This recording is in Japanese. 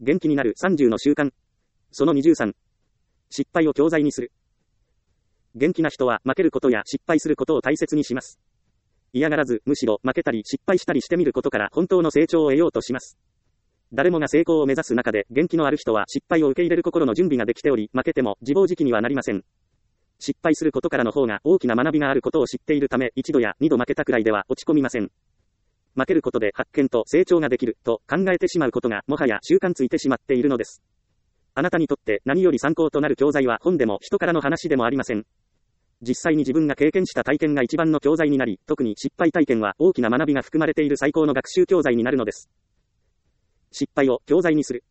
元気になる30の習慣。その23。失敗を教材にする。元気な人は負けることや失敗することを大切にします。嫌がらず、むしろ負けたり失敗したりしてみることから本当の成長を得ようとします。誰もが成功を目指す中で元気のある人は失敗を受け入れる心の準備ができており、負けても自暴自棄にはなりません。失敗することからの方が大きな学びがあることを知っているため、一度や二度負けたくらいでは落ち込みません。負けることで発見と成長ができると考えてしまうことがもはや習慣ついてしまっているのです。あなたにとって何より参考となる教材は本でも人からの話でもありません。実際に自分が経験した体験が一番の教材になり、特に失敗体験は大きな学びが含まれている最高の学習教材になるのです。失敗を教材にする。